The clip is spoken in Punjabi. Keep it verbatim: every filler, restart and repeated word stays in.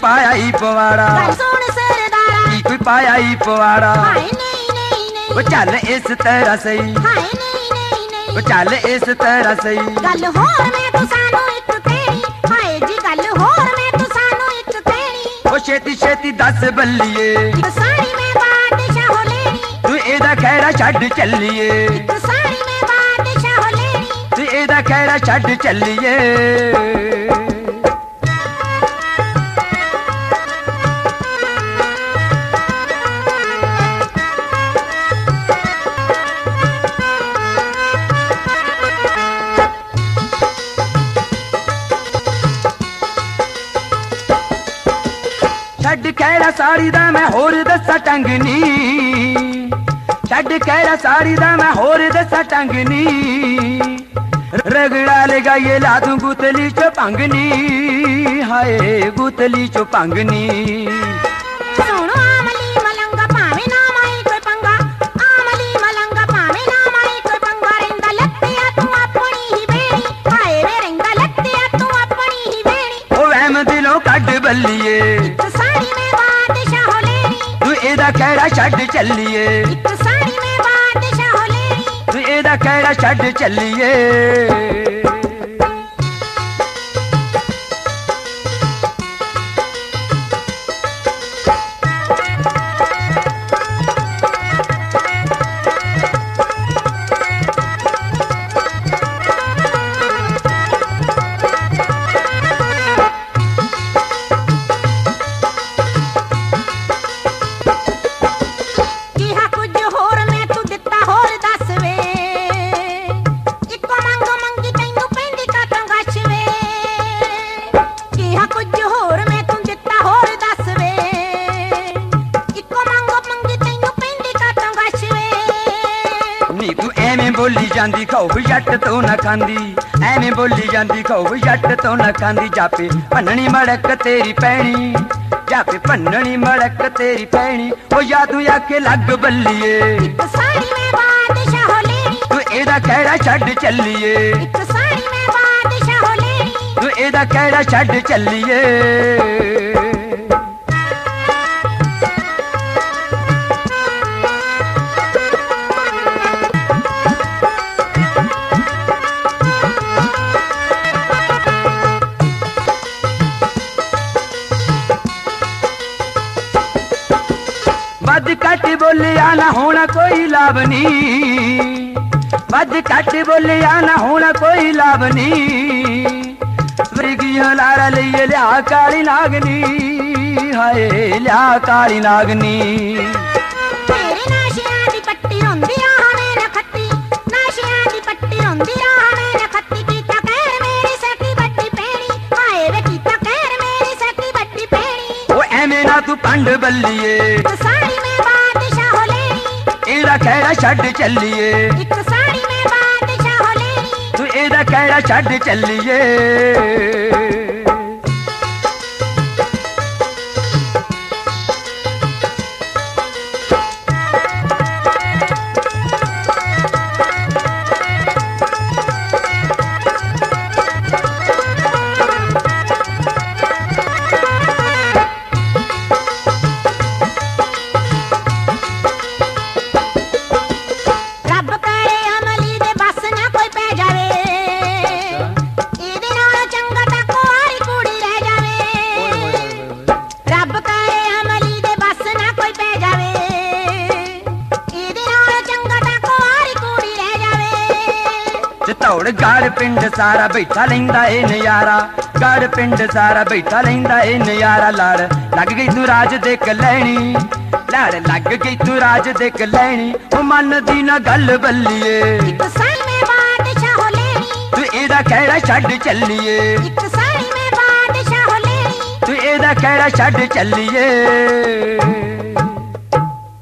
पाया ही पवाड़ा सुन सरदारा की कोई पाया ही पवाड़ा हाय नहीं नहीं नहीं वो चल इस तरह सही हाय नहीं नहीं नहीं वो चल इस तरह सही गल होर मैं तू सानू एक कहनी हाय जी गल होर मैं तू सानू एक कहनी वो छेती छेती दस बल्लिए एक साड़ी में बादशाह हो लेनी तू एदा खैरा छड़ चलिए एक साड़ी में बादशाह हो लेनी तू एदा खैरा छड़ चलिए छड़ खैरा साड़ी दा मैं होर दसा टंगनी छड़ खैरा साड़ी दा मैं होर दसा टंगनी रगड़ा लगाइए ला दूं गुतली चो पंगनी हाय गुतली चो पंगनी सुनो आमली मलंगा पावे ना माई कोई पंगा आमली मलंगा पावे ना माई कोई पंगा रेंदा लत्तिया तू अपनी ही बेड़ी हाय वे रेंदा लत्तिया तू अपनी ही बेड़ी ओ वहम दिलों कड बल्लिए एक साड़ी में बादशाह हो लेनी तू एदा खैरा छड़ चलिए एक साड़ी में बादशाह हो लेनी तू एदा खैरा छड़ चलिए ਕਿਹਾ ਕੁਝ ਹੋਰ ਮੈਂ ਤੂੰ ਦਿੱਤਾ ਹੋਰ ਦੱਸ ਵੇ ਇੱਕੋ ਮੰਗ ਮੰਗੀ ਤੈਨੂੰ ਪੈਂਦੀ ਕਾਟੋਂ ਗੱਛ ਵੇ ਕਿਹਾ ਕੁਝ ਹੋਰ ਮੈਂ ਤੂੰ ਦਿੱਤਾ ਹੋਰ ਦੱਸ ਵੇ ਇੱਕੋ ਮੰਗ ਮੰਗੀ ਤੈਨੂੰ ਪੈਂਦੀ ਕਾਟੋਂ ਗੱਛ ਵੇ ਨੀ ਤੂੰ ਐਵੇਂ ਬੋਲੀ ਜਾਂਦੀ ਖੌਫ ਜੱਟ ਤੋਂ ਨਾ ਖਾਂਦੀ ਐਵੇਂ ਬੋਲੀ ਜਾਂਦੀ ਖੌਫ ਜੱਟ ਤੋਂ ਨਾ ਖਾਂਦੀ ਜਾਪੇ ਭੰਨਣੀ ਮੜਕ ਤੇਰੀ ਪੈਣੀ ਜਾਪੇ ਭੰਨਣੀ ਮੜਕ ਤੇਰੀ ਪੈਣੀ ਉਹ ਯਾਦੂ ਆਖੇ ਲੱਗ ਬੱਲੀਏ ਇੱਕ ਸਾੜੀ ਮੈਂ ਬਾਦਸ਼ਾਹ ਹੋ ਲੈਣੀ ਤੂੰ ਇਹਦਾ ਖੈੜਾ ਛੱਡ ਚੱਲੀਏ ਇੱਕ ਸਾੜੀ ਮੈਂ ਬਾਦਸ਼ਾਹ ਹੋ ਲੈਣੀ ਤੂੰ ਇਹਦਾ ਖੈੜਾ ਛੱਡ ਚੱਲੀਏ ਵੱਧ ਘੱਟ ਬੋਲਿਆ ਨਾ ਹੋਣਾ ਕੋਈ ਲਾਭ ਨੀ ਵੱਧ ਘੱਟ ਬੋਲਿਆ ਨਾ ਹੋਣਾ ਕੋਈ ਲਾਭ ਨੀ ਵਰਗੀ ਹਲਾਰਾ ਲਈਏ ਲਿਆ ਕਾਲੀ ਨਾਗਨੀ ਹਾਏ ਲਿਆ ਕਾਲੀ ਨਾਗਨੀ ਤੇਰੇ ਨਾਸ਼ਿਆਂ ਦੀ ਪੱਟੀ ਰੋਂਦੀ ਆਵੇਂ ਨਾ ਖੱਤੀ ਨਾਸ਼ਿਆਂ ਦੀ ਪੱਟੀ ਰੋਂਦੀ ਆਵੇਂ ਨਾ ਖੱਤੀ ਕੀਤਾ ਕਹਿਰ ਮੇਰੀ ਸਕੀ ਬੱਟੀ ਪੈਣੀ ਹਾਏ ਵੇ ਕੀਤਾ ਕਹਿਰ ਮੇਰੀ ਸਕੀ ਬੱਟੀ ਪੈਣੀ ਉਹ ਐਵੇਂ ਨਾ ਤੂੰ ਪੰਡ ਬੱਲੀਏ ਇੱਕ ਸਾੜੀ ਮੈਂ ਬਾਦਸ਼ਾਹ ਹੋ ਲੈਣੀ ਇਹਦਾ ਖੈੜਾ ਛੱਡ ਚੱਲੀਏ ਇੱਕ ਸਾੜੀ ਮੈਂ ਬਾਦਸ਼ਾਹ ਹੋ ਲੈਣੀ ਤੂੰ ਇਹਦਾ ਖੈੜਾ ਛੱਡ ਚੱਲੀਏ ਰੱਬ ਕਰੇ ਅਮਲੀ ਦੇ ਬਸ ਨਾ ਕੋਈ ਪੈ ਜਾਵੇ ਇਹਦੇ ਨਾਲ ਚੰਗਾ ਤਾਂ ਕੁਆਰੀ ਕੁੜੀ ਰਹਿ ਜਾਵੇ ਰੱਬ ਕਰੇ ਅਮਲੀ ਦੇ ਬਸ ਨਾ ਕੋਈ ਪੈ ਜਾਵੇ ਇਹਦੇ ਨਾਲ ਚੰਗਾ ਤਾਂ ਕੁਆਰੀ ਕੁੜੀ ਰਹਿ ਜਾਵੇ ਤੇ ਧੌੜ ਗੜ ਪਿੰਡ ਸਾਰਾ ਬੈਠਾ ਲੈਂਦਾ ਏ ਨਜ਼ਾਰਾ ਗੜ ਪਿੰਡ ਸਾਰਾ ਬੈਠਾ ਲੈਂਦਾ ਏ ਨਜ਼ਾਰਾ ਲੜ ਲੱਗ ਗਈ ਤੂੰ ਰਾਜ ਦੇਖ ਲੈਣੀ ਲੜ ਲੱਗ ਗਈ ਤੂੰ ਰਾਜ ਦੇਖ ਲੈਣੀ ਉਹ ਮਨ ਦੀ ਨਾ ਗੱਲ ਬੱਲੀਏ ਇੱਕ ਸਾੜੀ ਮੈਂ ਬਾਦਸ਼ਾਹ ਹੋ ਲੈਣੀ ਤੂੰ ਇਹਦਾ ਖੈੜਾ ਛੱਡ ਚੱਲੀਏ ਇੱਕ ਸਾੜੀ ਮੈਂ ਬਾਦਸ਼ਾਹ ਹੋ ਲੈਣੀ ਤੂੰ ਇਹਦਾ ਖੈੜਾ ਛੱਡ ਚੱਲੀਏ